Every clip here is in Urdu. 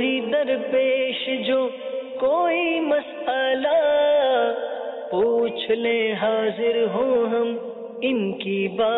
دی درپیش جو کوئی مسئلہ پوچھ لے حاضر ہوں ہم ان کی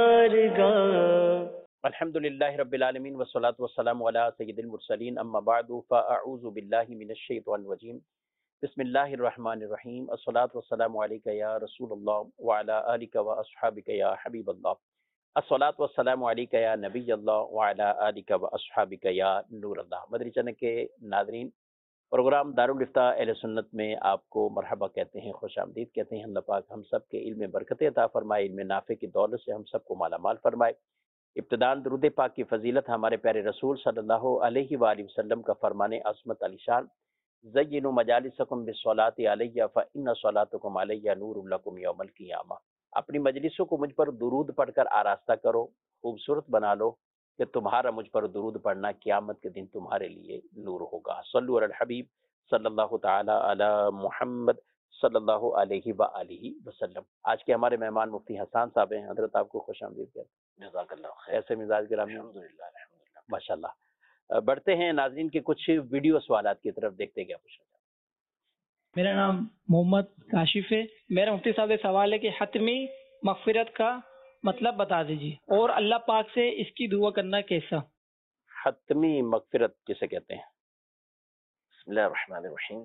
بارگاہ۔ الحمدللہ رب العالمین والصلاة والسلام علی سید المرسلین اما بعد فاعوذ باللہ من الشیطان الرجیم بسم اللہ الرحمن الرحیم الصلاة والسلام علیکہ یا رسول اللہ وعلی آلکہ واصحابکہ یا حبیب اللہ الصلاة والسلام علیکہ یا نبی اللہ وعلی آلکہ واصحابکہ یا نور اللہ۔ مدری چینل کے ناظرین، پروگرام دارالفتاء اہل سنت میں آپ کو مرحبا کہتے ہیں، خوش آمدید کہتے ہیں۔ اللہ پاک ہم سب کے علم برکت عطا فرمائے، علم نافع کی دولت سے ہم سب کو مالا مال فرمائے۔ ابتداءً درود پاک کی فضیلت ہمارے پیارے رسول صلی اللہ علیہ وآلہ وسلم کا فرمان عظمت علی شان، زینوا مجالسکم بالصلاۃ علیہ فإن صلاتکم علیہ نور لکم یوم القیامہ۔ اپنی مجلسوں کو مجھ پر درود پڑھ کر آراستہ کرو، خوبصورت بنا لو کہ تمہارا مجھ پر درود پڑھنا قیامت کے دن تمہارے لیے نور ہوگا۔ صلو علی الحبیب صلی اللہ تعالی علی محمد صلی اللہ علیہ وآلہ وسلم۔ آج کے ہمارے مہمان مفتی حسان صاحب ہیں، حضرت آپ کو خوش آمدید کہتے ہیں۔ جزاک اللہ خیر۔ ایسے مزاج گرامی؟ الحمدللہ ماشاءاللہ۔ بڑھتے ہیں ناظرین کے کچھ ویڈیو سوالات کی طرف، دیکھتے کیا پوچھنا چاہتے ہیں۔ میرا نام محمد کاشف ہے۔ میرا مفتی صاحب سے سوال ہے کہ حتمی مغفرت کا مطلب بتا دیجیے، اور اللہ پاک سے اس کی دعا کرنا کیسا؟ حتمی مغفرت کسے کہتے ہیں؟ بسم اللہ الرحمن الرحیم۔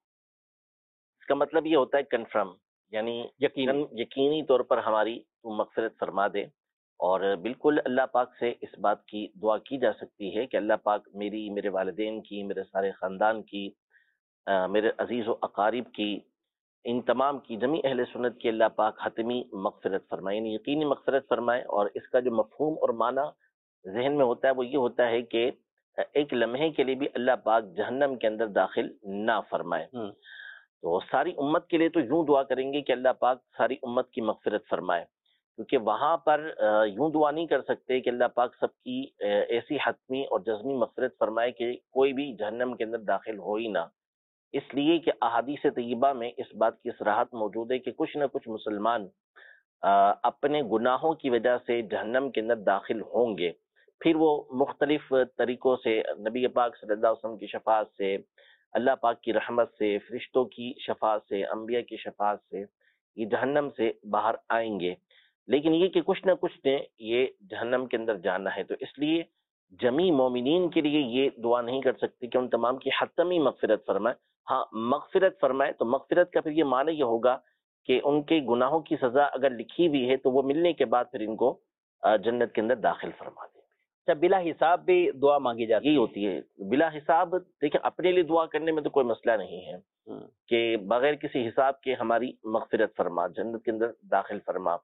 اس کا مطلب یہ ہوتا ہے کنفرم، یعنی یقینی طور پر ہماری تو مغفرت فرما دے، اور بالکل اللہ پاک سے اس بات کی دعا کی جا سکتی ہے کہ اللہ پاک میری، میرے والدین کی، میرے سارے خاندان کی، میرے عزیز و اقارب کی، ان تمام کی، جمیع اہل سنت کی اللہ پاک حتمی مغفرت فرمائے، یعنی یقینی مغفرت فرمائے۔ اور اس کا جو مفہوم اور معنی ذہن میں ہوتا ہے وہ یہ ہوتا ہے کہ ایک لمحے کے لیے بھی اللہ پاک جہنم کے اندر داخل نہ فرمائے۔ تو ساری امت کے لیے تو یوں دعا کریں گے کہ اللہ پاک ساری امت کی مغفرت فرمائے، کیونکہ وہاں پر یوں دعا نہیں کر سکتے کہ اللہ پاک سب کی ایسی حتمی اور جزمی مغفرت فرمائے کہ کوئی بھی جہنم کے اندر داخل ہو ہی نہ، اس لیے کہ احادیث طیبہ میں اس بات کی صراحت موجود ہے کہ کچھ نہ کچھ مسلمان اپنے گناہوں کی وجہ سے جہنم کے اندر داخل ہوں گے، پھر وہ مختلف طریقوں سے نبی پاک صلی اللہ علیہ وسلم کی شفاعت سے، اللہ پاک کی رحمت سے، فرشتوں کی شفاعت سے، انبیاء کی شفاعت سے یہ جہنم سے باہر آئیں گے، لیکن یہ کہ کچھ نہ کچھ نے یہ جہنم کے اندر جانا ہے۔ تو اس لیے جمیع مومنین کے لیے یہ دعا نہیں کر سکتی کہ ان تمام کی حتمی مغفرت فرمائے۔ ہاں مغفرت فرمائے تو مغفرت کا پھر یہ معنی یہ ہوگا کہ ان کے گناہوں کی سزا اگر لکھی ہوئی ہے تو وہ ملنے کے بعد پھر ان کو جنت کے اندر داخل فرما دے۔ اچھا، بلا حساب بھی دعا مانگی جاتی یہی ہوتی ہے بلا حساب؟ دیکھیں اپنے لیے دعا کرنے میں تو کوئی مسئلہ نہیں ہے کہ بغیر کسی حساب کے ہماری مغفرت فرما، جنت کے اندر داخل فرما،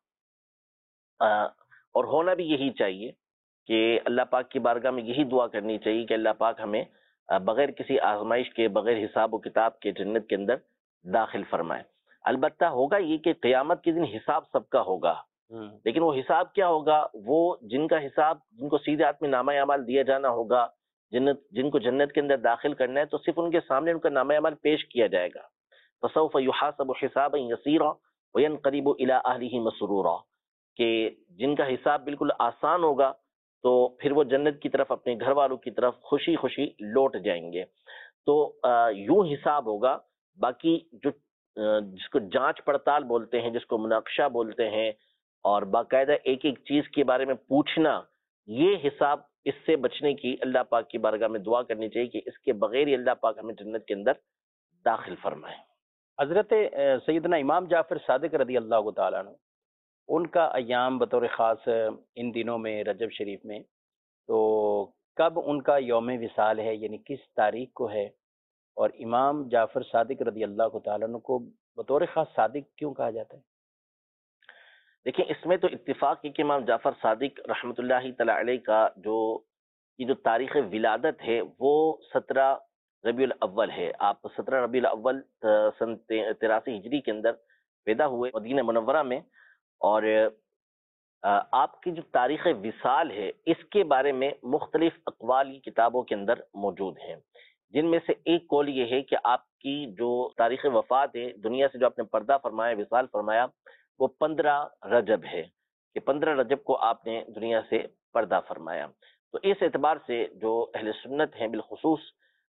اور ہونا بھی یہی چاہیے کہ اللہ پاک کی بارگاہ میں یہی دعا کرنی چاہیے کہ اللہ پاک ہمیں بغیر کسی آزمائش کے، بغیر حساب و کتاب کے جنت کے اندر داخل فرمائے۔ البتہ ہوگا یہ کہ قیامت کے دن حساب سب کا ہوگا، لیکن وہ حساب کیا ہوگا؟ وہ جن کا حساب، جن کو سیدھے ہاتھ میں نامہ اعمال دیا جانا ہوگا، جن کو جنت کے اندر داخل کرنا ہے، تو صرف ان کے سامنے ان کا نامہ اعمال پیش کیا جائے گا۔ فسوف یحاسب حسابا یسیرا وینقلب الی اہلہ مسرورا، کہ جن کا حساب بالکل آسان ہوگا تو پھر وہ جنت کی طرف، اپنے گھر والوں کی طرف خوشی خوشی لوٹ جائیں گے۔ تو یوں حساب ہوگا۔ باقی جو جس کو جانچ پڑتال بولتے ہیں، جس کو مناقشہ بولتے ہیں، اور باقاعدہ ایک ایک چیز کے بارے میں پوچھنا، یہ حساب، اس سے بچنے کی اللہ پاک کی بارگاہ میں دعا کرنی چاہیے کہ اس کے بغیر ہی اللہ پاک ہمیں جنت کے اندر داخل فرمائے۔ حضرت سیدنا امام جعفر صادق رضی اللہ تعالیٰ عنہ، ان کا ایام بطور خاص ان دنوں میں رجب شریف میں، تو کب ان کا یوم وصال ہے، یعنی کس تاریخ کو ہے؟ اور امام جعفر صادق رضی اللہ تعالیٰ عنہ کو بطور خاص صادق کیوں کہا جاتا ہے؟ دیکھیں اس میں تو اتفاق ہے کہ امام جعفر صادق رحمۃ اللہ تعالی علیہ کا جو تاریخ ولادت ہے وہ 17 ربیع الاول ہے۔ آپ 17 ربیع الاول سن 83 ہجری کے اندر پیدا ہوئے مدینہ منورہ میں، اور آپ کی جو تاریخ وصال ہے اس کے بارے میں مختلف اقوال کتابوں کے اندر موجود ہیں، جن میں سے ایک قول یہ ہے کہ آپ کی جو تاریخ وفات ہے، دنیا سے جو آپ نے پردہ فرمایا، وصال فرمایا، وہ 15 رجب ہے، کہ 15 رجب کو آپ نے دنیا سے پردہ فرمایا۔ تو اس اعتبار سے جو اہل سنت ہیں بالخصوص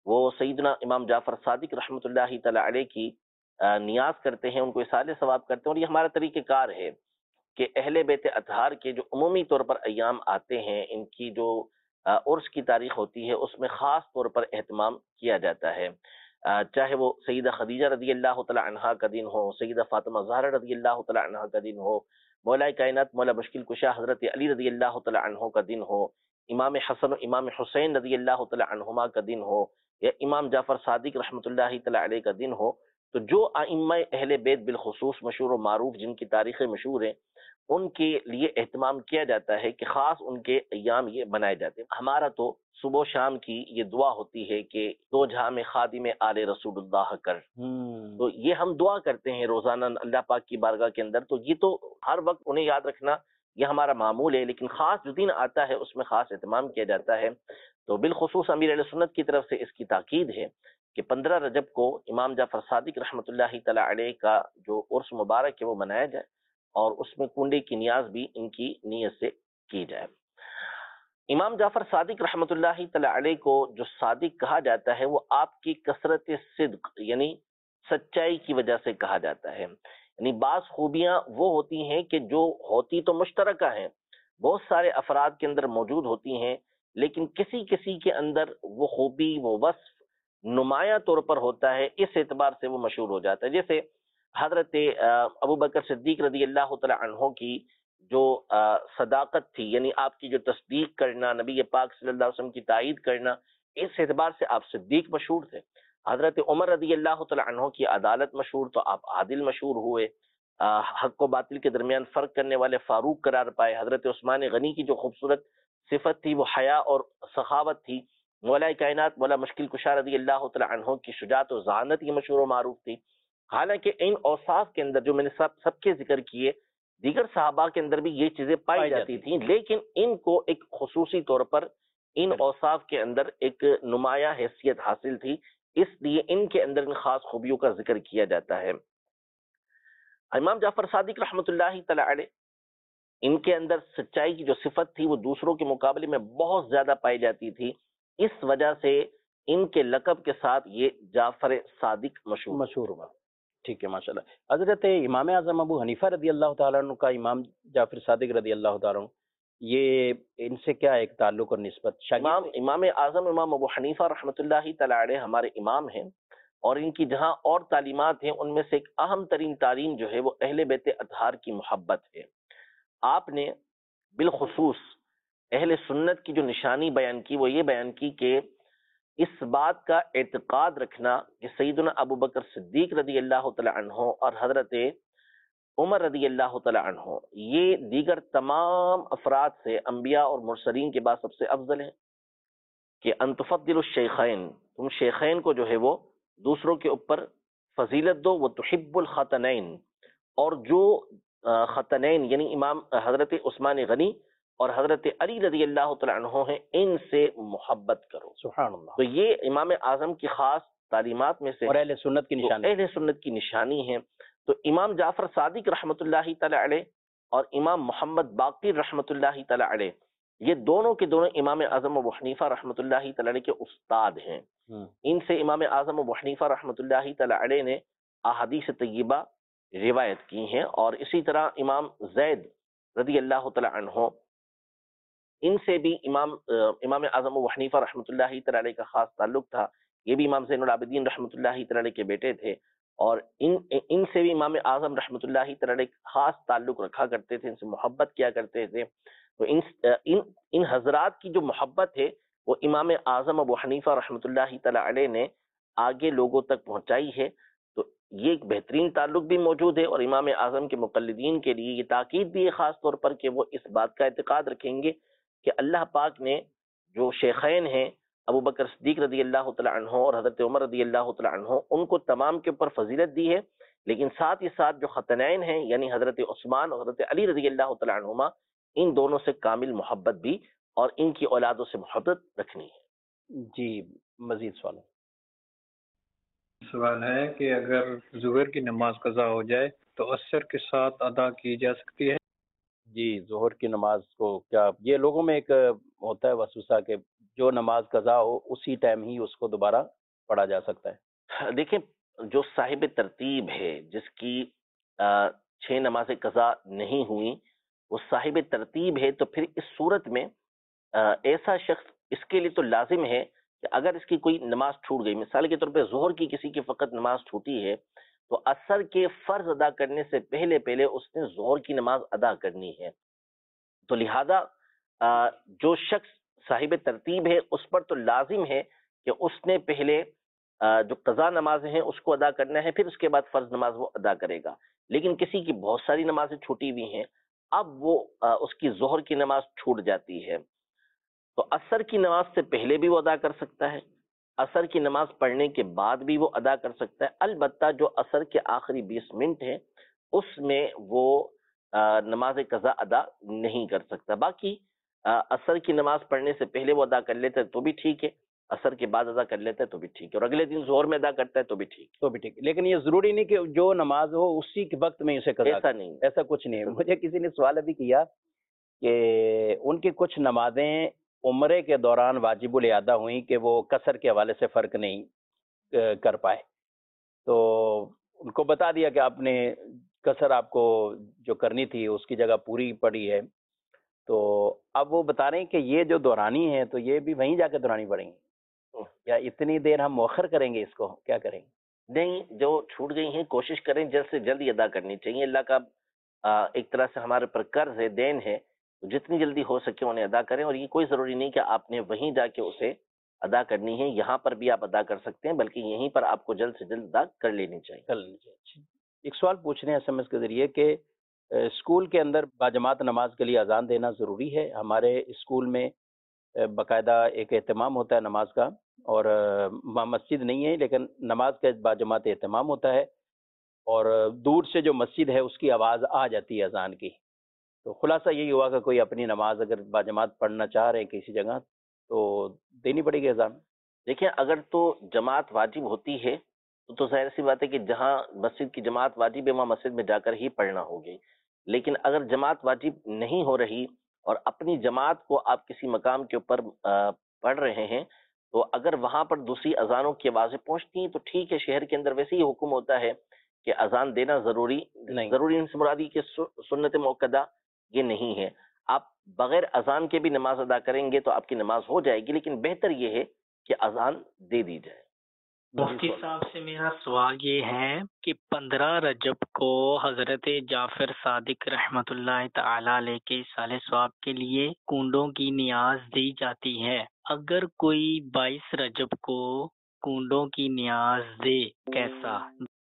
وہ سیدنا امام جعفر صادق رحمۃ اللہ تعالی علیہ کی نیاز کرتے ہیں، ان کو اصالہ ثواب کرتے ہیں، اور یہ ہمارا طریقہ کار ہے کہ اہل بیت اطہار کے جو عمومی طور پر ایام آتے ہیں، ان کی جو عرس کی تاریخ ہوتی ہے اس میں خاص طور پر اہتمام کیا جاتا ہے، چاہے وہ سیدہ خدیجہ رضی اللہ تعالی عنہا کا دن ہو، سیدہ فاطمہ زہرا رضی اللہ تعالی عنہا کا دن ہو، مولا کائنات مولا مشکل کشا حضرت علی رضی اللہ تعالی عنہ کا دن ہو، امام حسن و امام حسین رضی اللہ تعالی عنہما کا دن ہو، یا امام جعفر صادق رحمۃ اللہ تعالی علیہ کا دن ہو، تو جو ائمہ اہل بیت بالخصوص مشہور و معروف جن کی تاریخیں مشہور ہیں، ان کے لیے اہتمام کیا جاتا ہے کہ خاص ان کے ایام یہ بنائے جاتے ہیں۔ ہمارا تو صبح و شام کی یہ دعا ہوتی ہے کہ دو جہاں میں خادم آل رسول اللہ کر، تو یہ ہم دعا کرتے ہیں روزانہ اللہ پاک کی بارگاہ کے اندر، تو یہ تو ہر وقت انہیں یاد رکھنا یہ ہمارا معمول ہے، لیکن خاص جو دن آتا ہے اس میں خاص اہتمام کیا جاتا ہے۔ تو بالخصوص امیر علیہ سنت کی طرف سے اس کی تاکید ہے کہ 15 رجب کو امام جعفر صادق رحمۃ اللہ تعالی علیہ کا جو عرس مبارک ہے وہ منایا جائے، اور اس میں کنڈے کی نیاز بھی ان کی نیت سے کی جائے۔ امام جعفر صادق رحمۃ اللہ تعالی علیہ کو جو صادق کہا جاتا ہے وہ آپ کی کثرت صدق یعنی سچائی کی وجہ سے کہا جاتا ہے، یعنی بعض خوبیاں وہ ہوتی ہیں کہ جو ہوتی تو مشترکہ ہیں، بہت سارے افراد کے اندر موجود ہوتی ہیں، لیکن کسی کسی کے اندر وہ خوبی وہ وصف نمایاں طور پر ہوتا ہے، اس اعتبار سے وہ مشہور ہو جاتا ہے۔ جیسے حضرت ابو بکر صدیق رضی اللہ تعالی عنہ کی جو صداقت تھی، یعنی آپ کی جو تصدیق کرنا، نبی پاک صلی اللہ علیہ وسلم کی تائید کرنا، اس اعتبار سے آپ صدیق مشہور تھے۔ حضرت عمر رضی اللہ تعالی عنہ کی عدالت مشہور، تو آپ عادل مشہور ہوئے، حق و باطل کے درمیان فرق کرنے والے فاروق قرار پائے۔ حضرت عثمان غنی کی جو خوبصورت صفت تھی وہ حیا اور سخاوت تھی۔ مولا کائنات مولا مشکل کشا رضی اللہ تعالی عنہ کی شجاعت و ذہانت یہ مشہور و معروف تھی۔ حالانکہ ان اوصاف کے اندر جو میں نے سب کے ذکر کیے، دیگر صحابہ کے اندر بھی یہ چیزیں پائی جاتی تھیں، لیکن ان کو ایک خصوصی طور پر ان اوصاف کے اندر ایک نمایاں حیثیت حاصل تھی، اس لیے ان کے اندر ان خاص خوبیوں کا ذکر کیا جاتا ہے۔ امام جعفر صادق رحمۃ اللہ تعالی علیہ، ان کے اندر سچائی کی جو صفت تھی وہ دوسروں کے مقابلے میں بہت زیادہ پائی جاتی تھی، اس وجہ سے ان کے لقب کے ساتھ یہ جعفر صادق مشہور ہوا۔ ٹھیک ہے، ماشاءاللہ۔ حضرت امام اعظم ابو حنیفہ رضی اللہ تعالیٰ عنہ کا امام جعفر صادق رضی اللہ تعالیٰ عنہ، یہ ان سے کیا ایک تعلق اور نسبت؟ امام اعظم امام ابو حنیفہ رحمۃ اللہ تعالی علیہ ہمارے امام ہیں، اور ان کی جہاں اور تعلیمات ہیں ان میں سے ایک اہم ترین تعلیم جو ہے وہ اہل بیت اطہار کی محبت ہے۔ آپ نے بالخصوص اہل سنت کی جو نشانی بیان کی وہ یہ بیان کی کہ اس بات کا اعتقاد رکھنا کہ سیدنا ابو بکر صدیق رضی اللہ تعالی عنہ اور حضرت عمر رضی اللہ تعالی عنہ یہ دیگر تمام افراد سے، انبیاء اور مرسلین کے بعد سب سے افضل ہیں، کہ ان تفضل الشیخین، تم شیخین کو جو ہے وہ دوسروں کے اوپر فضیلت دو، وہ تحب الخطنین، اور جو خطنین یعنی امام حضرت عثمان غنی اور حضرت علی رضی اللہ تعالی عنہ ہیں، ان سے محبت کرو۔ سبحان اللہ۔ تو یہ امام اعظم کی خاص تعلیمات میں سے اور اہل سنت کی نشانی، اہل سنت کی نشانی ہے۔ تو امام جعفر صادق رحمۃ اللہ تعالی علیہ اور امام محمد باقر رحمۃ اللہ تعالی علیہ، یہ دونوں کے دونوں امام اعظم ابو حنیفہ رحمۃ اللہ تعالی علیہ کے استاد ہیں۔ ان سے امام اعظم ابو حنیفہ رحمۃ اللہ تعالی علیہ نے احادیث طیبہ روایت کی ہیں، اور اسی طرح امام زید رضی اللہ تعالی عنہ، ان سے بھی امام اعظم ابو حنیفہ رحمۃ اللہ تعالی علیہ کا خاص تعلق تھا۔ یہ بھی امام زین العابدین رحمۃ اللہ تعالی علیہ کے بیٹے تھے، اور ان سے بھی امام اعظم رحمۃ اللہ تعالی علیہ خاص تعلق رکھا کرتے تھے، ان سے محبت کیا کرتے تھے۔ تو ان حضرات کی جو محبت ہے وہ امام اعظم ابو حنیفہ رحمۃ اللہ تعالی علیہ نے آگے لوگوں تک پہنچائی ہے۔ تو یہ ایک بہترین تعلق بھی موجود ہے، اور امام اعظم کے مقلدین کے لیے یہ تاکید بھی ہے خاص طور پر کہ وہ اس بات کا اعتقاد رکھیں گے کہ اللہ پاک نے جو شیخین ہیں ابو بکر صدیق رضی اللہ تعالی عنہ اور حضرت عمر رضی اللہ تعالی عنہ، ان کو تمام کے اوپر فضیلت دی ہے، لیکن ساتھ ہی ساتھ جو خطنین ہیں یعنی حضرت عثمان اور حضرت علی رضی اللہ تعالی عنہما، ان دونوں سے کامل محبت بھی اور ان کی اولادوں سے محبت رکھنی ہے۔ جی، مزید سوال ہے کہ اگر ظہر کی نماز قضا ہو جائے تو عصر کے ساتھ ادا کی جا سکتی ہے؟ جی، ظہر کی نماز کو کیا یہ لوگوں میں ایک ہوتا ہے وسوسہ کہ جو نماز قضا ہو اسی ٹائم ہی اس کو دوبارہ پڑھا جا سکتا ہے؟ دیکھیں، جو صاحب ترتیب ہے، جس کی 6 نمازیں قضا نہیں ہوئی، وہ صاحب ترتیب ہے، تو پھر اس صورت میں ایسا شخص، اس کے لیے تو لازم ہے کہ اگر اس کی کوئی نماز چھوٹ گئی، مثال کے طور پہ ظہر کی کسی کی فقط نماز چھوٹی ہے، تو عصر کے فرض ادا کرنے سے پہلے پہلے اس نے ظہر کی نماز ادا کرنی ہے. تو لہذا جو شخص صاحب ترتیب ہے اس پر تو لازم ہے کہ اس نے پہلے جو قضا نمازیں ہیں اس کو ادا کرنا ہے، پھر اس کے بعد فرض نماز وہ ادا کرے گا. لیکن کسی کی بہت ساری نمازیں چھوٹی ہوئی ہیں، اب وہ اس کی ظہر کی نماز چھوٹ جاتی ہے، تو عصر کی نماز سے پہلے بھی وہ ادا کر سکتا ہے، عصر کی نماز پڑھنے کے بعد بھی وہ ادا کر سکتا ہے. البتہ جو عصر کے آخری 20 منٹ ہیں اس میں وہ نماز قضا ادا نہیں کر سکتا. باقی عصر کی نماز پڑھنے سے پہلے وہ ادا کر لیتا ہے تو بھی ٹھیک ہے، عصر کے بعد ادا کر لیتا ہے تو بھی ٹھیک ہے، اور اگلے دن ظہر میں ادا کرتا ہے تو بھی ٹھیک ہے. تو بھی ٹھیک ہے، لیکن یہ ضروری نہیں کہ جو نماز ہو اسی کے وقت میں اسے قضا ایسا نہیں، ایسا کچھ نہیں ہے. مجھے کسی نے سوال ابھی کیا کہ ان کی کچھ نمازیں عمرے کے دوران واجب الادا ہوئیں کہ وہ قصر کے حوالے سے فرق نہیں کر پائے، تو ان کو بتا دیا کہ آپ نے قصر آپ کو جو کرنی تھی اس کی جگہ پوری پڑی ہے. تو اب وہ بتا رہے ہیں کہ یہ جو دورانی ہے تو یہ بھی وہیں جا کے دورانی پڑیں گی یا اتنی دیر ہم مؤخر کریں گے، اس کو کیا کریں گے؟ نہیں، جو چھوٹ گئی ہیں کوشش کریں جلد سے جلد ادا کرنی چاہیے. اللہ کا ایک طرح سے ہمارے پر قرض ہے، دین ہے، جتنی جلدی ہو سکے انہیں ادا کریں. اور یہ کوئی ضروری نہیں کہ آپ نے وہیں جا کے اسے ادا کرنی ہے، یہاں پر بھی آپ ادا کر سکتے ہیں، بلکہ یہیں پر آپ کو جلد سے جلد ادا کر لینی چاہیے. ایک سوال پوچھ رہے ہیں ایس ایم ایس کے ذریعے کہ اسکول کے اندر باجماعت نماز کے لیے اذان دینا ضروری ہے؟ ہمارے اسکول میں باقاعدہ ایک اہتمام ہوتا ہے نماز کا، اور مسجد نہیں ہے لیکن نماز کا باجماعت اہتمام ہوتا ہے، اور دور سے جو مسجد ہے اس کی آواز آ جاتی ہے اذان کی. تو خلاصہ یہی ہوا کہ کوئی اپنی نماز اگر باجماعت پڑھنا چاہ رہے ہیں کسی جگہ تو دینی پڑے گی اذان. دیکھیں، اگر تو جماعت واجب ہوتی ہے تو ظاہر سی بات ہے کہ جہاں مسجد کی جماعت واجب ہے وہاں مسجد میں جا کر ہی پڑھنا ہوگی. لیکن اگر جماعت واجب نہیں ہو رہی اور اپنی جماعت کو آپ کسی مقام کے اوپر پڑھ رہے ہیں، تو اگر وہاں پر دوسری اذانوں کی آوازیں پہنچتی ہیں تو ٹھیک ہے. شہر کے اندر ویسے ہی حکم ہوتا ہے کہ اذان دینا ضروری ان سے مرادی کہ سنت موقدہ یہ نہیں ہے. آپ بغیر اذان کے بھی نماز ادا کریں گے تو آپ کی نماز ہو جائے گی، لیکن بہتر یہ ہے کہ اذان دے دی جائے. مفتی صاحب سے میرا سوال یہ ہے کہ 15 رجب کو حضرت جعفر صادق رحمۃ اللہ تعالی علیہ کے ایصال ثواب کے لیے کنڈوں کی نیاز دی جاتی ہے. اگر کوئی 22 رجب کو کنڈوں کی نیاز دے کیسا؟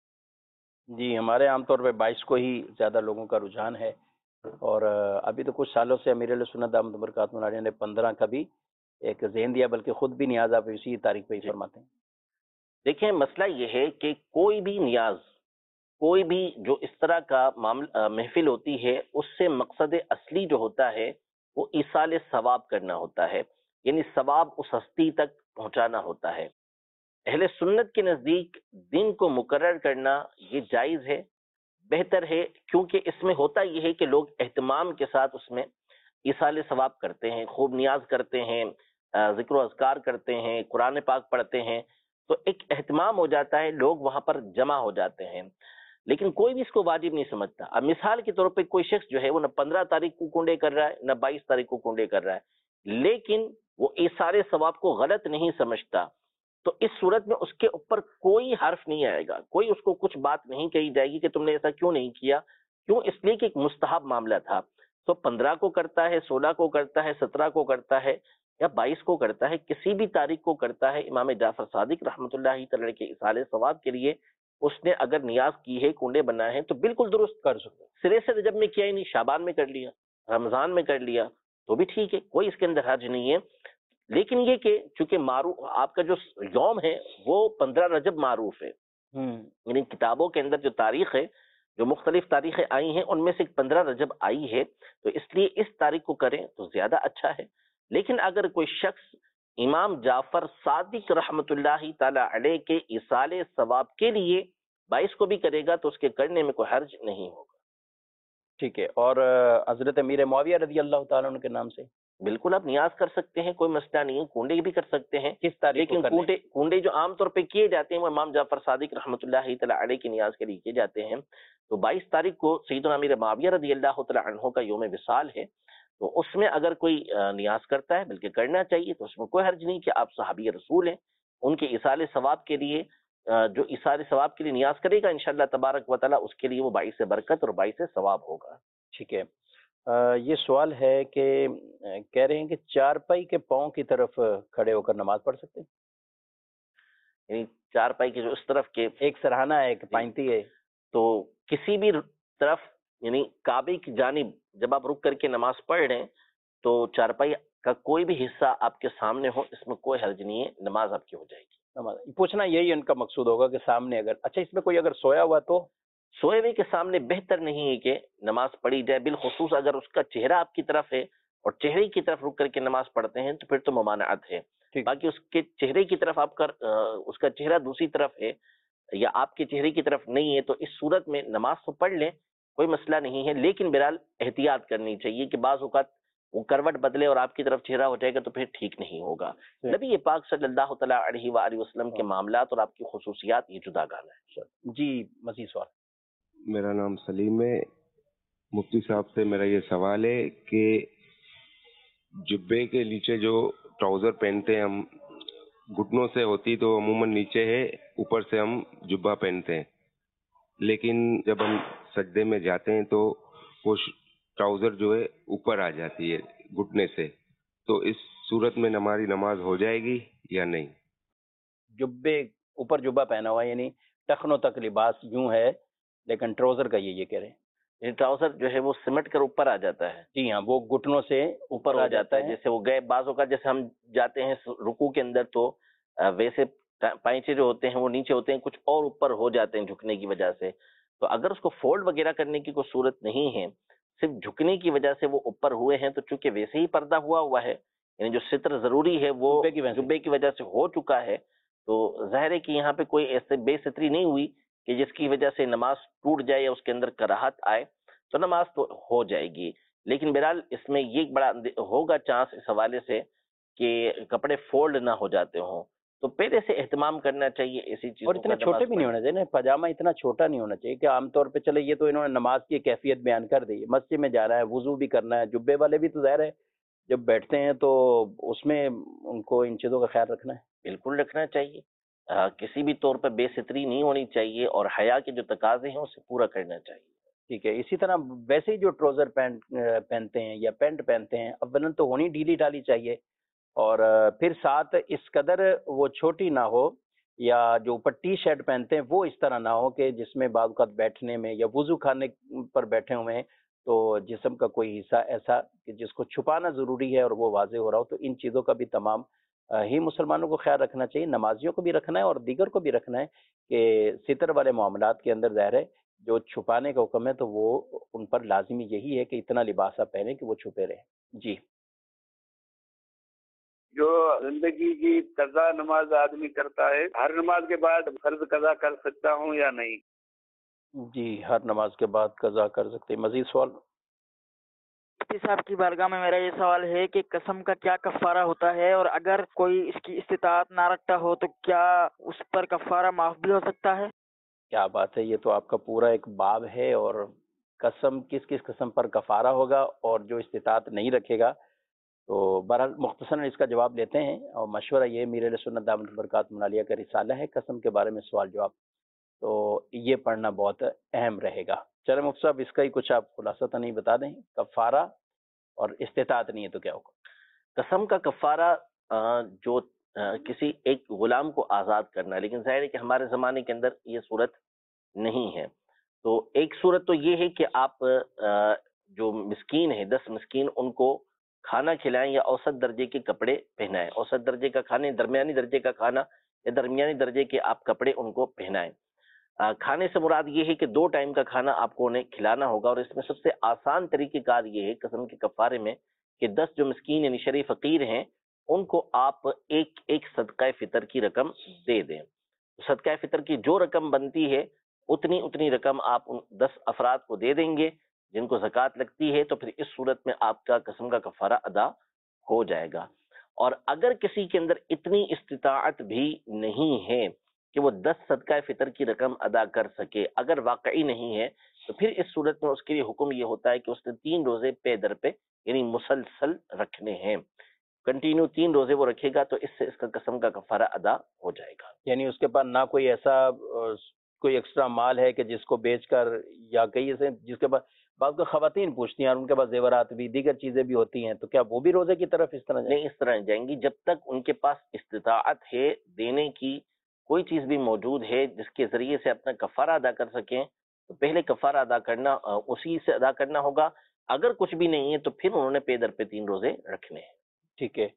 جی، ہمارے عام طور پہ 22 کو ہی زیادہ لوگوں کا رجحان ہے، اور ابھی تو کچھ سالوں سے امیر علیہ سنت دامت برکاتہ العالیہ نے 15 کا بھی ایک ذہن دیا، بلکہ خود بھی نیاز آپ اسی تاریخ پہ ہی فرماتے ہیں. دیکھیں، مسئلہ یہ ہے کہ کوئی بھی نیاز، کوئی بھی جو اس طرح کا محفل ہوتی ہے، اس سے مقصد اصلی جو ہوتا ہے وہ ایصال ثواب کرنا ہوتا ہے، یعنی ثواب اس ہستی تک پہنچانا ہوتا ہے. اہل سنت کے نزدیک دن کو مقرر کرنا یہ جائز ہے، بہتر ہے، کیونکہ اس میں ہوتا یہ ہے کہ لوگ اہتمام کے ساتھ اس میں ایصال ثواب کرتے ہیں، خوب نیاز کرتے ہیں، ذکر و اذکار کرتے ہیں، قرآن پاک پڑھتے ہیں، تو ایک اہتمام ہو جاتا ہے، لوگ وہاں پر جمع ہو جاتے ہیں. لیکن کوئی بھی اس کو واجب نہیں سمجھتا. اب مثال کے طور پہ کوئی شخص جو ہے وہ نہ 15 تاریخ کو کنڈے کر رہا ہے نہ 22 تاریخ کو کنڈے کر رہا ہے، لیکن وہ ایصال ثواب کو غلط نہیں سمجھتا، تو اس صورت میں اس کے اوپر کوئی حرف نہیں آئے گا، کوئی اس کو کچھ بات نہیں کہی جائے گی کہ تم نے ایسا کیوں نہیں کیا. کیوں؟ اس لیے کہ ایک مستحب معاملہ تھا. تو 15 کو کرتا ہے، 16 کو کرتا ہے، 17 کو کرتا ہے یا 22 کو کرتا ہے، کسی بھی تاریخ کو کرتا ہے، امام جعفر صادق رحمۃ اللہ تعالی کے ایصال ثواب کے لیے اس نے اگر نیاز کی ہے، کنڈے بنائے ہیں، تو بالکل درست کر سکتا. سرے سے رجب میں کیا ہی نہیں، شعبان میں کر لیا، رمضان میں کر لیا تو بھی ٹھیک ہے، کوئی اس کے اندر حرج نہیں ہے. لیکن یہ کہ چونکہ معروف آپ کا جو یوم ہے وہ 15 رجب معروف ہے، یعنی کتابوں کے اندر جو تاریخ ہے، جو مختلف تاریخیں آئی ہیں ان میں سے 15 رجب آئی ہے، تو اس لیے اس تاریخ کو کریں تو زیادہ اچھا ہے. لیکن اگر کوئی شخص امام جعفر صادق رحمۃ اللہ تعالی علیہ کے ایصال ثواب کے لیے 22 کو بھی کرے گا تو اس کے کرنے میں کوئی حرج نہیں ہوگا. ٹھیک ہے. اور حضرت امیر معاویہ رضی اللہ تعالیٰ عنہ کے نام سے بالکل آپ نیاز کر سکتے ہیں، کوئی مسئلہ نہیں ہے، کونڈے بھی کر سکتے ہیں. کس تاریخ کو لیکن کرنے؟ کونڈے جو عام طور پہ کیے جاتے ہیں وہ امام جعفر صادق رحمۃ اللہ تعالیٰ علیہ کی نیاز کے لیے کیے جاتے ہیں. تو 22 تاریخ کو سیدنا امیر معاویہ رضی اللہ تعالیٰ عنہ کا یوم وصال ہے، تو اس میں اگر کوئی نیاز کرتا ہے بلکہ کرنا چاہیے، تو اس میں کوئی حرج نہیں کہ آپ صحابی رسول ہیں، ان کے ایصال ثواب کے لیے جو ایصال ثواب کے لیے نیاز کرے گا انشاءاللہ تبارک و تعالیٰ اس کے لیے وہ باعث برکت اور باعث ثواب ہوگا. ٹھیک ہے. یہ سوال ہے کہ کہہ رہے ہیں کہ چارپائی کے پاؤں کی طرف کھڑے ہو کر نماز پڑھ سکتے ہیں؟ یعنی چار پائی کے جو اس طرف کے ایک سرہانہ ہے، ایک پائنتی ہے، تو کسی بھی طرف یعنی کعبے کی جانب جب آپ رک کر کے نماز پڑھ رہے ہیں تو چارپائی کا کوئی بھی حصہ آپ کے سامنے ہو، اس میں کوئی حرج نہیں ہے، نماز آپ کی ہو جائے گی. پوچھنا یہی ان کا مقصود ہوگا کہ سامنے اگر اچھا اس میں کوئی اگر سویا ہوا تو سوئے ہوئے کے سامنے بہتر نہیں ہے کہ نماز پڑھی جائے، بالخصوص اگر اس کا چہرہ آپ کی طرف ہے اور چہرے کی طرف رک کر کے نماز پڑھتے ہیں تو پھر تو ممانعت ہے. باقی اس کے چہرے کی طرف آپ کر اس کا چہرہ دوسری طرف ہے یا آپ کے چہرے کی طرف نہیں ہے تو اس صورت میں نماز تو پڑھ لیں، کوئی مسئلہ نہیں ہے، لیکن بہرحال احتیاط کرنی چاہیے کہ بعض اوقات وہ کروٹ بدلے اور آپ کی طرف چہرہ ہو جائے گا تو پھر ٹھیک نہیں ہوگا. نبی پاک صلی اللہ تعالیٰ علیہ وآلہ وسلم کے معاملات اور آپ کی خصوصیات یہ جدا گانا ہے. جی مزید سوال. میرا نام سلیم ہے. مفتی صاحب سے میرا یہ سوال ہے کہ جبے کے نیچے جو ٹراؤزر پہنتے ہیں ہم، گھٹنوں سے ہوتی تو عموماً نیچے ہے، اوپر سے ہم جبہ پہنتے ہیں، لیکن جب ہم سجدے میں جاتے ہیں تو وہ ٹراؤزر جو ہے اوپر آ جاتی ہے گھٹنے سے، تو اس صورت میں ہماری نماز ہو جائے گی یا نہیں؟ جبے اوپر جبہ پہنا ہوا یعنی ٹخنوں تک لباس یوں ہے، لیکن ٹراؤزر کا یہ کہہ رہے ہیں یہ ٹراؤزر جو ہے وہ سمٹ کر اوپر آ جاتا ہے. جی ہاں، وہ گھٹنوں سے اوپر آ جاتا ہے. جیسے وہ گئے بعضوں کا جیسے ہم جاتے ہیں رکوع کے اندر تو ویسے پائچے جو ہوتے ہیں وہ نیچے ہوتے ہیں، کچھ اور اوپر ہو جاتے ہیں جھکنے کی وجہ سے. تو اگر اس کو فولڈ وغیرہ کرنے کی کوئی صورت نہیں ہے، صرف جھکنے کی وجہ سے وہ اوپر ہوئے ہیں، تو چونکہ ویسے ہی پردہ ہوا ہے، یعنی جو ستر ضروری ہے وہ جبے کی وجہ سے ہو چکا ہے، تو ظاہر ہے کہ یہاں پہ کوئی ایسے بے ستری نہیں ہوئی کہ جس کی وجہ سے نماز ٹوٹ جائے یا اس کے اندر کراہت آئے، تو نماز تو ہو جائے گی. لیکن بہرحال اس میں یہ بڑا ہوگا چانس اس حوالے سے کہ کپڑے فولڈ نہ ہو جاتے ہوں، تو پہلے سے اہتمام کرنا چاہیے ایسی چیزوں اور اتنے چھوٹے بھی نہیں ہونا چاہیے نا، پاجامہ اتنا چھوٹا نہیں ہونا چاہیے کہ عام طور پہ چلے یہ تو انہوں نے نماز کی کیفیت بیان کر دی، مسجد میں جا رہا ہے وضو بھی کرنا ہے، جبے والے بھی تو ظاہر ہے جب بیٹھتے ہیں تو اس میں ان کو ان چیزوں کا خیال رکھنا ہے. بالکل رکھنا چاہیے، کسی بھی طور پر بے ستری نہیں ہونی چاہیے اور حیا کے جو تقاضے ہیں اسے پورا کرنا چاہیے. ٹھیک ہے. اسی طرح ویسے ہی جو ٹراؤزر پہنتے ہیں یا پینٹ پہنتے ہیں اولاً تو ہونی ڈھیلی ڈالی چاہیے، اور پھر ساتھ اس قدر وہ چھوٹی نہ ہو، یا جو اوپر ٹی شرٹ پہنتے ہیں وہ اس طرح نہ ہو کہ جس میں بعض اوقات بیٹھنے میں یا وضو کھانے پر بیٹھے ہوئے ہیں تو جسم کا کوئی حصہ ایسا کہ جس کو چھپانا ضروری ہے اور وہ واضح ہو رہا ہو. تو ان چیزوں کا بھی تمام ہی مسلمانوں کو خیال رکھنا چاہیے، نمازیوں کو بھی رکھنا ہے اور دیگر کو بھی رکھنا ہے کہ ستر والے معاملات کے اندر ظاہر ہے جو چھپانے کا حکم ہے تو وہ ان پر لازمی یہی ہے کہ اتنا لباس آپ پہنیں کہ وہ چھپے رہیں. جی. جو زندگی کی قضا نماز آدمی کرتا ہے، ہر نماز کے بعد فرض قضا کر سکتا ہوں یا نہیں؟ جی ہر نماز کے بعد قضا کر سکتے ہیں. مزید سوال. مفتی صاحب کی بارگاہ میں میرا یہ سوال ہے کہ قسم کا کیا کفارہ ہوتا ہے، اور اگر کوئی اس کی استطاعت نہ رکھتا ہو تو کیا اس پر کفارہ معاف بھی ہو سکتا ہے؟ کیا بات ہے، یہ تو آپ کا پورا ایک باب ہے، اور قسم کس کس قسم پر کفارہ ہوگا اور جو استطاعت نہیں رکھے گا. تو بہرحال مختصراً اس کا جواب لیتے ہیں، اور مشورہ یہ میر علیہ سنت دامت البرکاتہ ملالیہ کا رسالہ ہے قسم کے بارے میں سوال جواب، تو یہ پڑھنا بہت اہم رہے گا. چلیں مفتی صاحب اس کا ہی کچھ آپ خلاصہ نہیں بتا دیں، کفارہ اور استطاعت نہیں ہے تو کیا ہوگا؟ قسم کا کفارہ جو کسی ایک غلام کو آزاد کرنا ہے، لیکن ظاہر ہے کہ ہمارے زمانے کے اندر یہ صورت نہیں ہے. تو ایک صورت تو یہ ہے کہ آپ جو مسکین ہیں 10 مسکین ان کو کھانا کھلائیں یا اوسط درجے کے کپڑے پہنائیں. اوسط درجے کا کھانا، درمیانی درجے کا کھانا یا درمیانی درجے کے آپ کپڑے ان کو پہنائیں. کھانے سے مراد یہ ہے کہ 2 ٹائم کا کھانا آپ کو انہیں کھلانا ہوگا، اور اس میں سب سے آسان طریقہ کار یہ ہے قسم کے کفارے میں کہ 10 جو مسکین یعنی شریف فقیر ہیں ان کو آپ ایک ایک صدقہ فطر کی رقم دے دیں. صدقہ فطر کی جو رقم بنتی ہے اتنی رقم آپ 10 افراد کو دے دیں گے جن کو زکوٰۃ لگتی ہے، تو پھر اس صورت میں آپ کا قسم کا کفارہ ادا ہو جائے گا. اور اگر کسی کے اندر اتنی استطاعت بھی نہیں ہے کہ وہ 10 صدقہ فطر کی رقم ادا کر سکے، اگر واقعی نہیں ہے، تو پھر اس صورت میں اس کے لیے حکم یہ ہوتا ہے کہ اس نے 3 روزے پے در پہ یعنی مسلسل رکھنے ہیں. کنٹینیو 3 روزے وہ رکھے گا تو اس سے اس کا قسم کا کفارہ ادا ہو جائے گا. یعنی اس کے پاس نہ کوئی ایسا کوئی ایکسٹرا مال ہے کہ جس کو بیچ کر، یا کئی ایسے جس کے پاس، بعض کو خواتین پوچھتی ہیں اور ان کے پاس زیورات بھی دیگر چیزیں بھی ہوتی ہیں، تو کیا وہ بھی روزے کی طرف اس طرح نہیں اس طرح جائیں گی جب تک ان کے پاس استطاعت ہے دینے کی، کوئی چیز بھی موجود ہے جس کے ذریعے سے اپنا کفارہ ادا کر سکیں، تو پہلے کفارہ ادا کرنا اسی سے ادا کرنا ہوگا. اگر کچھ بھی نہیں ہے تو پھر انہوں نے پے در پہ 3 روزے رکھنے ہیں. ٹھیک ہے.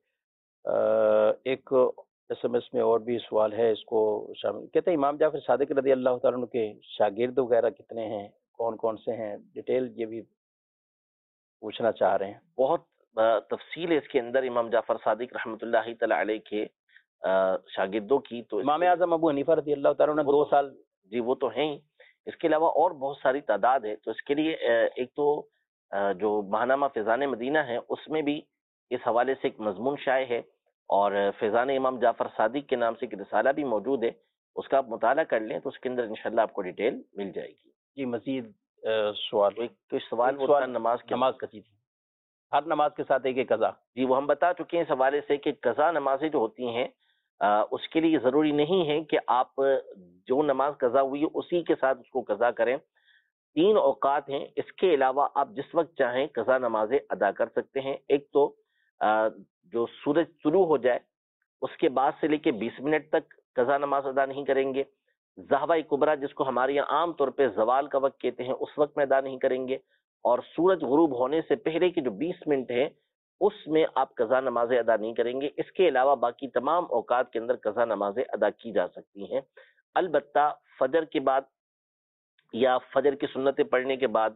ایک ایس ایم ایس میں اور بھی سوال ہے، اس کو شامل کہتے ہیں امام جعفر صادق رضی اللہ تعالیٰ عنہ کے شاگرد وغیرہ کتنے ہیں، کون کون سے ہیں، ڈیٹیل یہ بھی پوچھنا چاہ رہے ہیں. بہت تفصیل ہے اس کے اندر امام جعفر صادق رحمۃ اللہ تعالی علیہ کے شاگردوں کی. تو امام اعظم ابو حنیفہ رضی اللہ تعالیٰ عنہ 2 سال. جی وہ تو ہیں ہی، اس کے علاوہ اور بہت ساری تعداد ہے. تو اس کے لیے ایک تو جو ماہنامہ فیضان مدینہ ہے اس میں بھی اس حوالے سے ایک مضمون شائع ہے، اور فیضان امام جعفر صادق کے نام سے ایک رسالہ بھی موجود ہے، اس کا آپ مطالعہ کر لیں تو اس کے اندر انشاءاللہ آپ کو ڈیٹیل مل جائے گی. جی مزید سوال. تو سوال نماز کا جی ہر نماز کے ساتھ ایک قضا. جی وہ ہم بتا چکے ہیں اس حوالے سے کہ قضا نمازیں جو ہوتی ہیں اس کے لیے ضروری نہیں ہے کہ آپ جو نماز قضا ہوئی ہے اسی کے ساتھ اس کو قضا کریں. 3 اوقات ہیں، اس کے علاوہ آپ جس وقت چاہیں قضا نمازیں ادا کر سکتے ہیں. ایک تو جو سورج طلوع ہو جائے اس کے بعد سے لے کے 20 منٹ تک قضا نماز ادا نہیں کریں گے. ضحوہ کبریٰ جس کو ہمارے یہاں عام طور پہ زوال کا وقت کہتے ہیں اس وقت میں ادا نہیں کریں گے. اور سورج غروب ہونے سے پہلے کے جو 20 منٹ ہیں اس میں آپ قضا نمازیں ادا نہیں کریں گے. اس کے علاوہ باقی تمام اوقات کے اندر قضا نمازیں ادا کی جا سکتی ہیں. البتہ فجر کے بعد یا فجر کی سنتیں پڑھنے کے بعد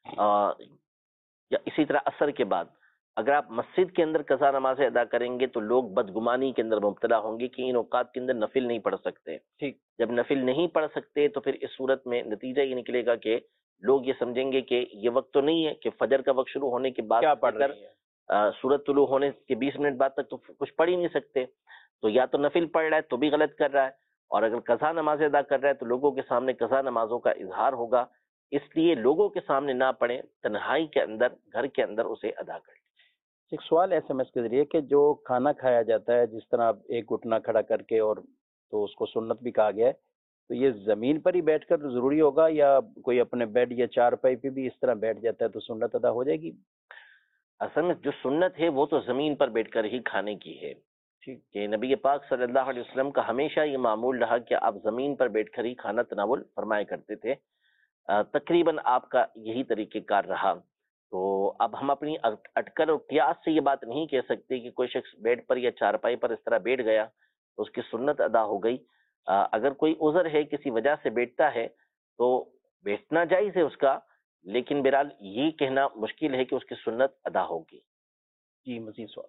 یا اسی طرح عصر کے بعد اگر آپ مسجد کے اندر قضا نمازیں ادا کریں گے تو لوگ بدگمانی کے اندر مبتلا ہوں گے کہ ان اوقات کے اندر نفل نہیں پڑھ سکتے. ٹھیک. جب نفل نہیں پڑھ سکتے تو پھر اس صورت میں نتیجہ یہ نکلے گا کہ لوگ یہ سمجھیں گے کہ یہ وقت تو نہیں ہے کہ فجر کا وقت شروع ہونے کے بعد کر سورج طلوع ہونے کے 20 منٹ بعد تک تو کچھ پڑھ ہی نہیں سکتے. تو یا تو نفل پڑھ رہا ہے تو بھی غلط کر رہا ہے، اور اگر قضا نمازیں ادا کر رہا ہے تو لوگوں کے سامنے قضا نمازوں کا اظہار ہوگا. اس لیے لوگوں کے سامنے نہ پڑھیں، تنہائی کے اندر گھر کے اندر اسے ادا کر لیں. ایک سوال ایس ایم ایس کے ذریعے کہ جو کھانا کھایا جاتا ہے جس طرح ایک گھٹنا کھڑا کر کے، اور تو اس کو سنت بھی کہا گیا ہے، تو یہ زمین پر ہی بیٹھ کر ضروری ہوگا یا کوئی اپنے بیڈ یا چارپائی پہ بھی اس طرح بیٹھ جاتا ہے تو سنت ادا ہو جائے گی؟ اصل میں جو سنت ہے وہ تو زمین پر بیٹھ کر ہی کھانے کی ہے. کہ نبی پاک صلی اللہ علیہ وسلم کا ہمیشہ یہ معمول رہا کہ آپ زمین پر بیٹھ کر ہی کھانا تناول فرمایا کرتے تھے. تقریباً آپ کا یہی طریقہ کار رہا. تو اب ہم اپنی اٹکل اور قیاس سے یہ بات نہیں کہہ سکتے کہ کوئی شخص بیڈ پر یا چارپائی پر اس طرح بیٹھ گیا تو اس کی سنت ادا ہو گئی. اگر کوئی عذر ہے کسی وجہ سے بیٹھتا ہے تو بیٹھنا جائز ہے اس کا، لیکن بہرحال یہ کہنا مشکل ہے کہ اس کی سنت ادا ہوگی. جی مزید سوال.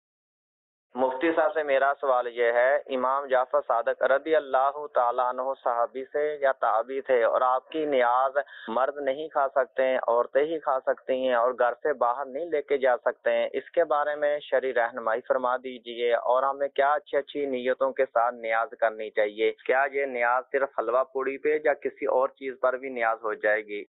مفتی صاحب سے میرا سوال یہ ہے، امام جعفر صادق رضی اللہ تعالیٰ عنہ صحابی سے یا تابعی تھے، اور آپ کی نیاز مرد نہیں کھا سکتے ہیں، عورتیں ہی کھا سکتی ہیں، اور گھر سے باہر نہیں لے کے جا سکتے ہیں. اس کے بارے میں شرعی رہنمائی فرما دیجئے، اور ہمیں کیا اچھی اچھی نیتوں کے ساتھ نیاز کرنی چاہیے؟ کیا یہ نیاز صرف حلوہ پوڑی پہ یا کسی اور چیز پر بھی نیاز ہو جائے گی؟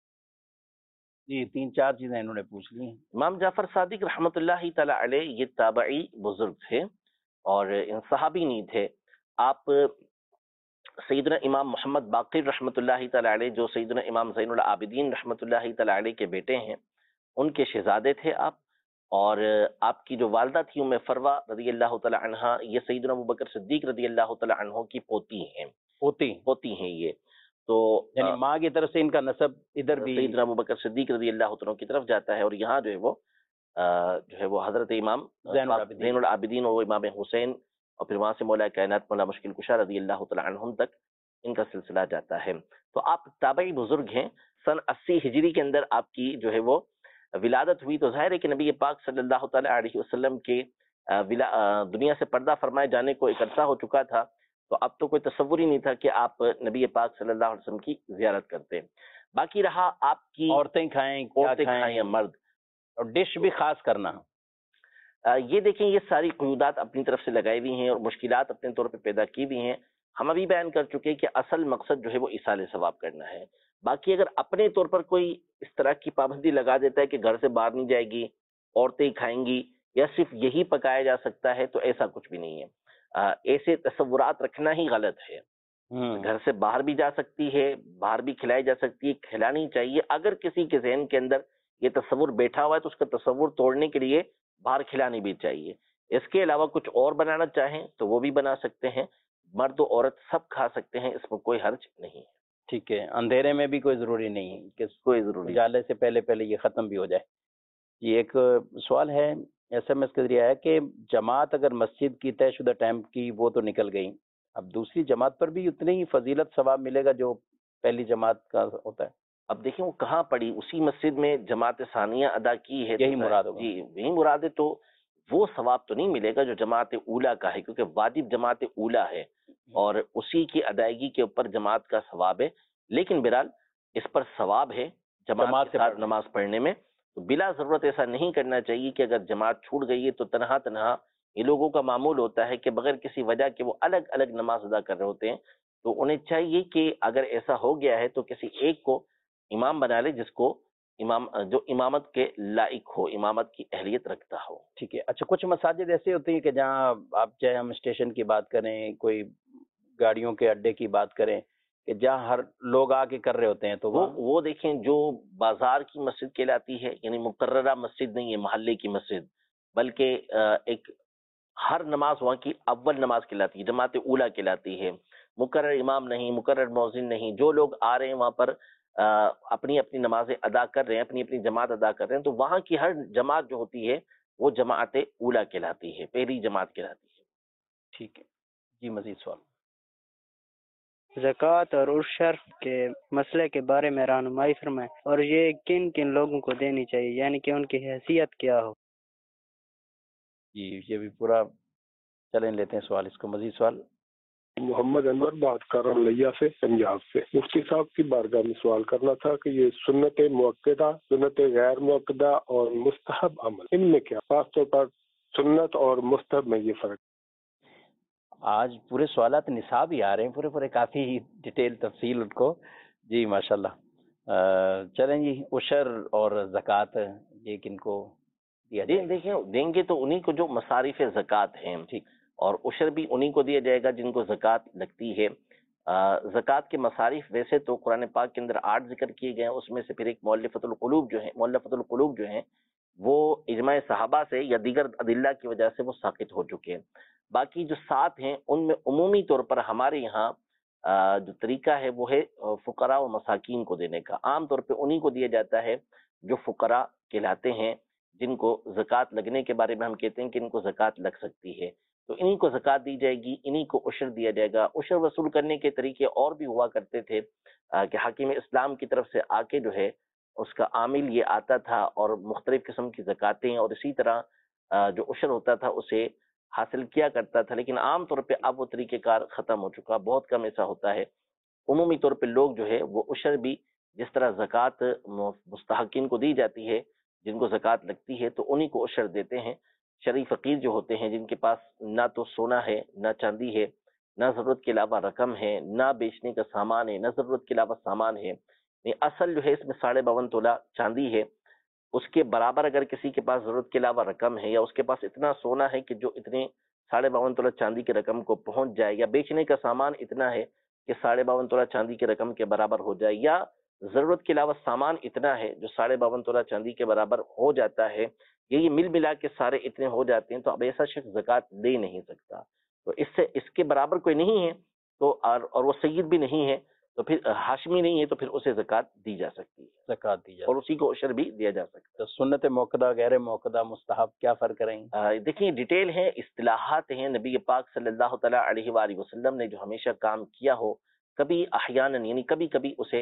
جی 3-4 چیزیں انہوں نے پوچھ لی ہیں. امام جعفر صادق رحمۃ اللہ تعالی علیہ یہ تابعی بزرگ تھے اور ان صحابی نہیں تھے. آپ سیدنا امام محمد باقر رحمۃ اللہ تعالی علیہ جو سیدنا امام زین العابدین رحمۃ اللہ تعالی علیہ کے بیٹے ہیں، ان کے شہزادے تھے آپ. اور آپ کی جو والدہ تھی ام فروہ رضی اللہ تعالی عنہا، یہ سیدنا ابوبکر صدیق رضی اللہ تعالی عنہ کی پوتی ہیں. پوتی ہیں یہ. تو یعنی ماں کی طرف سے ان کا نسب ادھر بھی سیدنا ابوبکر صدیق رضی اللہ عنہ کی طرف جاتا ہے، اور یہاں جو ہے وہ حضرت امام زین العابدین اور امام حسین، اور پھر وہاں سے مولا کائنات مولا مشکل کشا رضی اللہ تعالی عنہم تک ان کا سلسلہ جاتا ہے. تو آپ تابعی بزرگ ہیں. سن 80 ہجری کے اندر آپ کی جو ہے وہ ولادت ہوئی. تو ظاہر ہے کہ نبی پاک صلی اللہ تعالی علیہ وسلم کے دنیا سے پردہ فرمائے جانے کو ایک عرصہ ہو چکا تھا. تو اب تو کوئی تصور ہی نہیں تھا کہ آپ نبی پاک صلی اللہ علیہ وسلم کی زیارت کرتے. باقی رہا آپ کی عورتیں کھائیں یا مرد، اور ڈش بھی خاص کرنا. یہ دیکھیں یہ ساری قیودات اپنی طرف سے لگائی ہوئی ہیں اور مشکلات اپنے طور پہ پیدا کی ہوئی ہیں. ہم ابھی بیان کر چکے کہ اصل مقصد جو ہے وہ ایصال ثواب کرنا ہے. باقی اگر اپنے طور پر کوئی اس طرح کی پابندی لگا دیتا ہے کہ گھر سے باہر نہیں جائے گی، عورتیں ہی کھائیں گی یا صرف یہی پکایا جا سکتا ہے، تو ایسا کچھ بھی نہیں ہے. ایسے تصورات رکھنا ہی غلط ہے. گھر سے باہر بھی جا سکتی ہے، باہر بھی کھلائی جا سکتی ہے، کھلانی چاہیے. اگر کسی کے ذہن کے اندر یہ تصور بیٹھا ہوا ہے تو اس کا تصور توڑنے کے لیے باہر کھلانی بھی چاہیے. اس کے علاوہ کچھ اور بنانا چاہیں تو وہ بھی بنا سکتے ہیں. مرد و عورت سب کھا سکتے ہیں، اس میں کوئی حرج نہیں ہے. ٹھیک ہے. اندھیرے میں بھی کوئی ضروری نہیں ہے کہ کوئی ضروری اجالے سے پہلے یہ ختم بھی ہو جائے. یہ ایک سوال ہے ایس ایم ایس کے ذریعے ہے کہ جماعت اگر مسجد کی طے شدہ ٹائم کی وہ تو نکل گئی، اب دوسری جماعت پر بھی اتنی ہی فضیلت ثواب ملے گا جو پہلی جماعت کا ہوتا ہے؟ اب دیکھیں وہ کہاں پڑی، اسی مسجد میں جماعت ثانیہ ادا کی ہے، یہی مراد ہوگا. جی یہی مراد ہے. تو وہ ثواب تو نہیں ملے گا جو جماعت اولیٰ کا ہے، کیونکہ واجب جماعت اولیٰ ہے اور اسی کی ادائیگی کے اوپر جماعت کا ثواب ہے. لیکن بہرحال اس پر ثواب ہے جماعت کے ساتھ نماز پڑھنے میں. تو بلا ضرورت ایسا نہیں کرنا چاہیے کہ اگر جماعت چھوٹ گئی ہے تو تنہا یہ لوگوں کا معمول ہوتا ہے کہ بغیر کسی وجہ کے وہ الگ الگ نماز ادا کر رہے ہوتے ہیں. تو انہیں چاہیے کہ اگر ایسا ہو گیا ہے تو کسی ایک کو امام بنا لے جس کو جو امامت کے لائق ہو، امامت کی اہلیت رکھتا ہو. ٹھیک ہے. اچھا کچھ مساجد ایسے ہوتی ہیں کہ جہاں آپ چاہے ہم اسٹیشن کی بات کریں، کوئی گاڑیوں کے اڈے کی بات کریں، کہ جہاں ہر لوگ آ کے کر رہے ہوتے ہیں، تو وہ دیکھیں جو بازار کی مسجد کہلاتی ہے، یعنی مقررہ مسجد نہیں ہے محلے کی مسجد، بلکہ ایک ہر نماز وہاں کی اول نماز کہلاتی ہے، جماعت اولیٰ کہلاتی ہے. مقرر امام نہیں، مقرر مؤذن نہیں، جو لوگ آ رہے ہیں وہاں پر اپنی اپنی نمازیں ادا کر رہے ہیں، اپنی اپنی جماعت ادا کر رہے ہیں، تو وہاں کی ہر جماعت جو ہوتی ہے وہ جماعت اولیٰ کہلاتی ہے، پہلی جماعت کہلاتی ہے. ٹھیک ہے جی. مزید سوال؟ زکوٰۃ اور عشر کے مسئلے کے بارے میں رہنمائی فرمائیں، اور یہ کن کن لوگوں کو دینی چاہیے، یعنی کہ ان کی حیثیت کیا ہو. جی یہ بھی پورا چلیں لیتے ہیں سوال اس کو. مزید سوال؟ محمد انور بات کر رہا ہوں لیا سے، پنجاب سے. مفتی صاحب کی بارگاہ میں سوال کرنا تھا کہ یہ سنت مؤکدہ، سنت غیر مؤکدہ اور مستحب عمل، ان میں کیا خاص طور پر سنت اور مستحب میں یہ فرق؟ آج پورے سوالات نصاب ہی آ رہے ہیں، پورے کافی ڈیٹیل تفصیل ان کو. جی ماشاءاللہ. چلیں جی. عشر اور زکوٰۃ یہ کن کو دیا جائے؟ دیکھیں دیں گے تو انہی کو جو مصارف زکوٰۃ ہیں، ٹھیک، اور عشر بھی انہی کو دیا جائے گا جن کو زکوٰۃ لگتی ہے. زکوٰۃ کے مصارف ویسے تو قرآن پاک کے اندر 8 ذکر کیے گئے ہیں، اس میں سے پھر ایک مؤلفۃ القلوب جو ہیں وہ اجماع صحابہ سے یا دیگر ادلہ کی وجہ سے وہ ساقط ہو چکے ہیں. باقی جو 7 ہیں ان میں عمومی طور پر ہمارے یہاں جو طریقہ ہے وہ ہے فقراء و مساکین کو دینے کا. عام طور پہ انہی کو دیا جاتا ہے جو فقراء کہلاتے ہیں، جن کو زکوٰۃ لگنے کے بارے میں ہم کہتے ہیں کہ ان کو زکوٰۃ لگ سکتی ہے. تو انہی کو زکوٰۃ دی جائے گی، انہی کو عشر دیا جائے گا. عشر وصول کرنے کے طریقے اور بھی ہوا کرتے تھے کہ حاکم اسلام کی طرف سے آ کے جو ہے اس کا عامل یہ آتا تھا اور مختلف قسم کی زکوٰتیں اور اسی طرح جو عشر ہوتا تھا اسے حاصل کیا کرتا تھا. لیکن عام طور پہ اب وہ طریقہ کار ختم ہو چکا، بہت کم ایسا ہوتا ہے. عمومی طور پہ لوگ جو ہے وہ عشر بھی جس طرح زکوٰۃ مستحقین کو دی جاتی ہے، جن کو زکوٰۃ لگتی ہے تو انہی کو عشر دیتے ہیں. شرعی فقیر جو ہوتے ہیں جن کے پاس نہ تو سونا ہے، نہ چاندی ہے، نہ ضرورت کے علاوہ رقم ہے، نہ بیچنے کا سامان ہے، نہ ضرورت کے علاوہ سامان ہے، اصل جو ہے اس میں 52.5 تولہ چاندی ہے، اس کے برابر اگر کسی کے پاس ضرورت کے علاوہ رقم ہے یا اس کے پاس اتنا سونا ہے کہ جو اتنے 52.5 تولہ چاندی کی رقم کو پہنچ جائے، یا بیچنے کا سامان اتنا ہے کہ 52.5 تولہ چاندی کی رقم کے برابر ہو جائے، یا ضرورت کے علاوہ سامان اتنا ہے جو 52.5 تولہ چاندی کے برابر ہو جاتا ہے، یہ مل ملا کے سارے اتنے ہو جاتے ہیں، تو اب ایسا شخص زکوٰۃ دے نہیں سکتا. تو اس کے برابر کوئی نہیں ہے تو اور وہ سید بھی نہیں ہے تو پھر ہاشمی نہیں ہے تو پھر اسے زکوٰۃ دی جا سکتی ہے، زکوٰۃ دی جائے اور اسی کو عشر بھی دیا جا سکتا ہے. تو سنت موقدہ، غیر موقدہ، مستحب کیا فرق کریں؟ دیکھیں ڈیٹیل ہے، اصطلاحات ہیں. نبی پاک صلی اللہ تعالیٰ علیہ وآلہ وسلم نے جو ہمیشہ کام کیا ہو، کبھی احیاناً یعنی کبھی کبھی اسے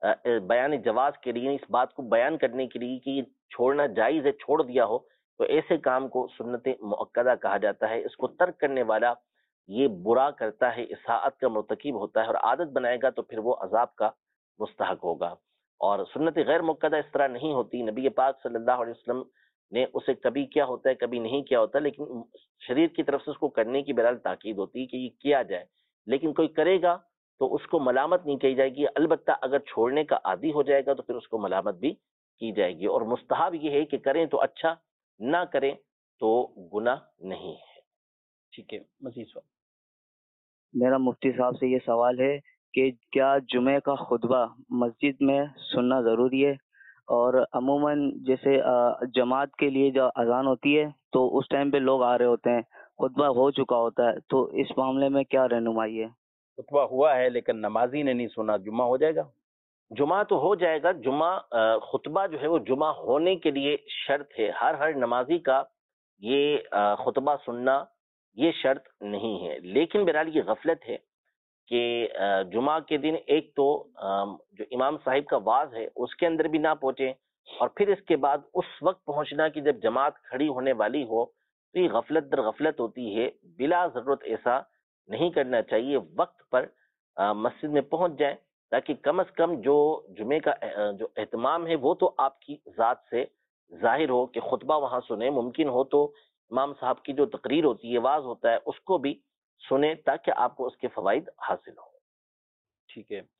بیان جواز کے لیے، اس بات کو بیان کرنے کے لیے کہ یہ چھوڑنا جائز ہے چھوڑ دیا ہو، تو ایسے کام کو سنت مؤکدہ کہا جاتا ہے. اس کو ترک کرنے والا یہ برا کرتا ہے، اساءت کا مرتکب ہوتا ہے، اور عادت بنائے گا تو پھر وہ عذاب کا مستحق ہوگا. اور سنت غیر مؤکدہ اس طرح نہیں ہوتی. نبی پاک صلی اللہ علیہ وسلم نے اسے کبھی کیا ہوتا ہے کبھی نہیں کیا ہوتا، لیکن شریعت کی طرف سے اس کو کرنے کی بہرحال تاکید ہوتی ہے کہ یہ کیا جائے، لیکن کوئی کرے گا تو اس کو ملامت نہیں کہی جائے گی، البتہ اگر چھوڑنے کا عادی ہو جائے گا تو پھر اس کو ملامت بھی کی جائے گی، اور مستحب یہ ہے کہ کریں تو اچھا، نہ کریں تو گناہ نہیں ہے۔ ٹھیک ہے، مزید سوال۔ میرا مفتی صاحب سے یہ سوال ہے کہ کیا جمعے کا خطبہ مسجد میں سننا ضروری ہے؟ اور عموماً جیسے جماعت کے لیے جو اذان ہوتی ہے تو اس ٹائم پہ لوگ آ رہے ہوتے ہیں، خطبہ ہو چکا ہوتا ہے، تو اس معاملے میں کیا رہنمائی ہے؟ خطبہ ہوا ہے لیکن نمازی نے نہیں سنا، جمعہ ہو جائے گا؟ جمعہ تو ہو جائے گا، جمعہ خطبہ جو ہے وہ جمعہ ہونے کے لیے شرط ہے، ہر نمازی کا یہ خطبہ سننا یہ شرط نہیں ہے، لیکن بہرحال یہ غفلت ہے کہ جمعہ کے دن ایک تو جو امام صاحب کا واعظ ہے اس کے اندر بھی نہ پہنچے، اور پھر اس کے بعد اس وقت پہنچنا کہ جب جماعت کھڑی ہونے والی ہو، تو یہ غفلت در غفلت ہوتی ہے۔ بلا ضرورت ایسا نہیں کرنا چاہیے، وقت پر مسجد میں پہنچ جائیں تاکہ کم از کم جو جمعے کا جو اہتمام ہے وہ تو آپ کی ذات سے ظاہر ہو کہ خطبہ وہاں سنیں، ممکن ہو تو امام صاحب کی جو تقریر ہوتی ہے، واعظ ہوتا ہے، اس کو بھی سنیں تاکہ آپ کو اس کے فوائد حاصل ہوں۔ ٹھیک ہے۔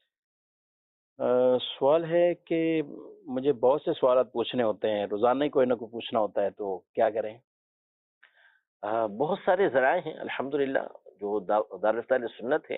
سوال ہے کہ مجھے بہت سے سوالات پوچھنے ہوتے ہیں، روزانہ ہی کوئی نہ کوئی پوچھنا ہوتا ہے، تو کیا کریں؟ بہت سارے ذرائع ہیں الحمدللہ، جو دارالفتہ اہل سنت ہے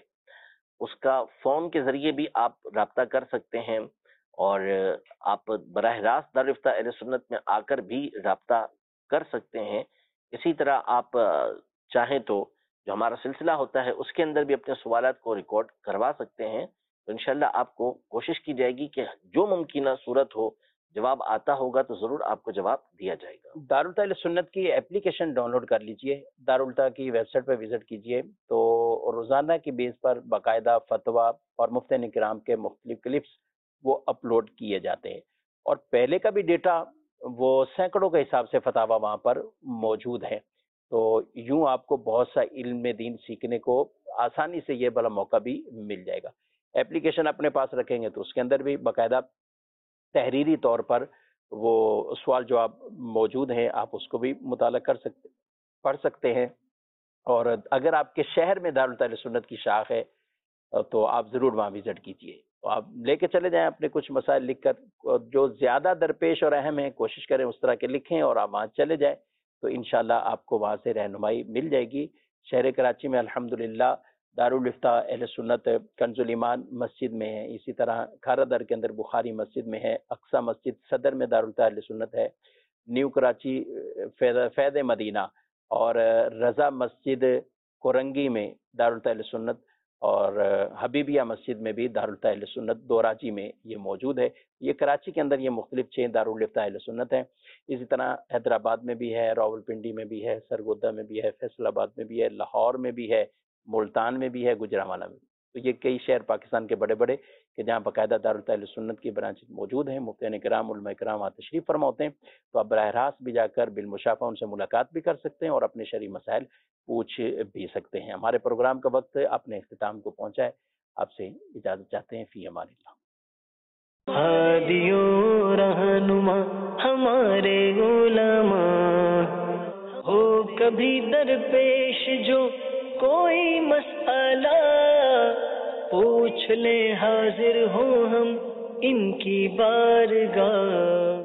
اس کا فون کے ذریعے بھی آپ رابطہ کر سکتے ہیں، اور آپ براہ راست دارالفتہ اہل سنت میں آ کر بھی رابطہ کر سکتے ہیں۔ اسی طرح آپ چاہیں تو جو ہمارا سلسلہ ہوتا ہے اس کے اندر بھی اپنے سوالات کو ریکارڈ کروا سکتے ہیں، تو انشاءاللہ آپ کو کوشش کی جائے گی کہ جو ممکنہ صورت ہو، جواب آتا ہوگا تو ضرور آپ کو جواب دیا جائے گا۔ دارالفتہ اہل سنت کی اپلیکیشن ڈاؤن لوڈ کر لیجئے، دارالفتہ کی ویب سائٹ پہ وزٹ کیجئے، تو روزانہ کی بیس پر باقاعدہ فتویٰ اور مفتیان کرام کے مختلف کلپس وہ اپلوڈ کیے جاتے ہیں، اور پہلے کا بھی ڈیٹا وہ سینکڑوں کے حساب سے فتاویٰ وہاں پر موجود ہیں، تو یوں آپ کو بہت سا علم دین سیکھنے کو آسانی سے یہ بڑا موقع بھی مل جائے گا۔ اپلیکیشن اپنے پاس رکھیں گے تو اس کے اندر بھی باقاعدہ تحریری طور پر وہ سوال جواب موجود ہیں، آپ اس کو بھی مطالعہ کر سکتے، پڑھ سکتے ہیں، اور اگر آپ کے شہر میں دارالفتہ اہل سنت کی شاخ ہے تو آپ ضرور وہاں وزٹ کیجئے، تو آپ لے کے چلے جائیں اپنے کچھ مسائل لکھ کر، جو زیادہ درپیش اور اہم ہیں کوشش کریں اس طرح کے لکھیں، اور آپ وہاں چلے جائیں تو انشاءاللہ آپ کو وہاں سے رہنمائی مل جائے گی۔ شہر کراچی میں الحمدللہ دارالفتہ اہل سنت کنز الایمان مسجد میں ہے، اسی طرح کھارا در کے اندر بخاری مسجد میں ہے، اقصی مسجد صدر میں دارالفتہ اہل سنت ہے، نیو کراچی فیض مدینہ اور رضا مسجد کورنگی میں دارالفتہ اہل سنت، اور حبیبیہ مسجد میں بھی دارالفتہ اہل سنت دوراجی میں یہ موجود ہے۔ یہ کراچی کے اندر یہ مختلف 6 دارالفتہ اہل سنت ہیں، اسی طرح حیدرآباد میں بھی ہے، راولپنڈی میں بھی ہے، سرگودا میں بھی ہے، فیصل آباد میں بھی ہے، لاہور میں بھی ہے، ملتان میں بھی ہے، گجرانوالہ میں بھی۔ تو یہ کئی شہر پاکستان کے بڑے بڑے کہ جہاں باقاعدہ دارالفتہ اہل سنت کی برانچ موجود ہیں، مفتیان کرام علماء کرام وہاں تشریف فرما ہوتے ہیں، تو آپ براہ راست بھی جا کر بالمشافہ ان سے ملاقات بھی کر سکتے ہیں اور اپنے شرعی مسائل پوچھ بھی سکتے ہیں۔ ہمارے پروگرام کا وقت اپنے اختتام کو پہنچا ہے، آپ سے اجازت چاہتے ہیں، فی امان اللہ۔ ہادیوں رہنما ہمارے علماء، ہو کبھی درپیش جو کوئی مسئلہ، پوچھ لیں حاضر ہوں ہم ان کی بارگاہ۔